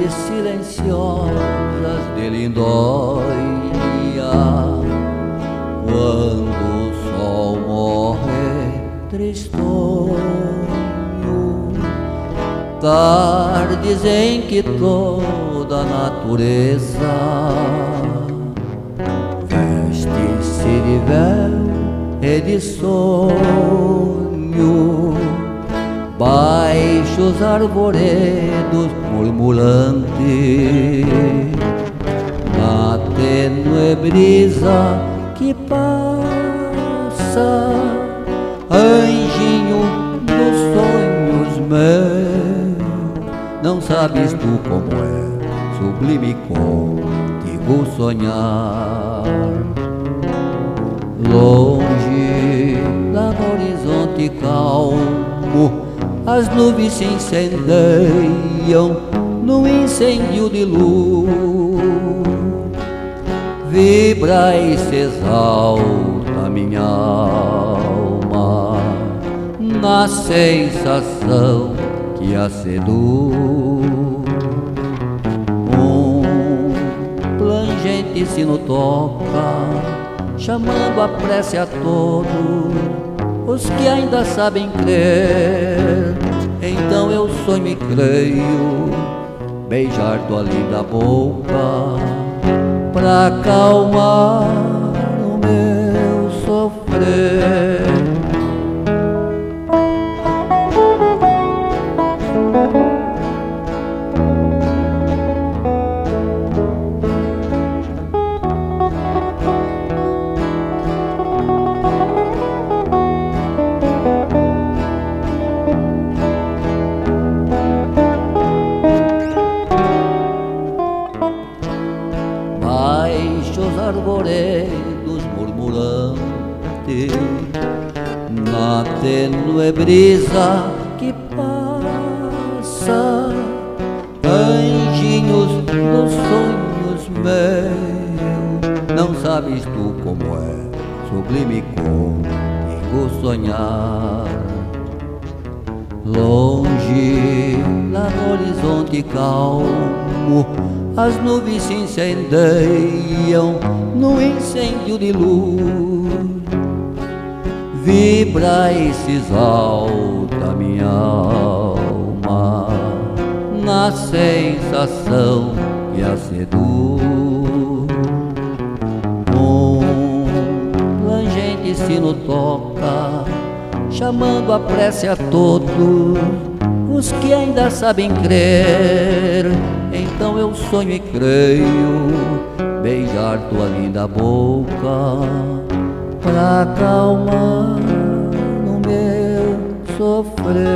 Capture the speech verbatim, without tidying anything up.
tardes silenciosas de Lindóia, quando o sol morre tristonho, tardes em que toda a natureza veste-se de véu e de sonho, baixo os arvoredos murmurantes, na tênue brisa que passa, anjinho dos sonhos meus, não sabes tu como é sublime contigo sonhar. Longe, lá no horizonte calmo, as nuvens se incendeiam num incêndio de luz. Vibra e se exalta minha alma na sensação que a seduz. Um plangente sino toca, chamando a prece a todos os que ainda sabem crer. Então eu sonho e creio beijar tua linda boca pra acalmar o meu sofrer. Baixos arvoredos murmurantes, na tênue brisa que passa, anjinhos dos sonhos meus, não sabes tu como é sublime contigo sonhar. Longe, lá no horizonte calmo, as nuvens se incendeiam num incêndio de luz. Vibra e se exalta minha alma na sensação que a seduz. Um plangente sino toca, chamando a prece a todos os que ainda sabem crer. Então eu sonho e creio beijar tua linda boca pra acalmar no meu sofrer.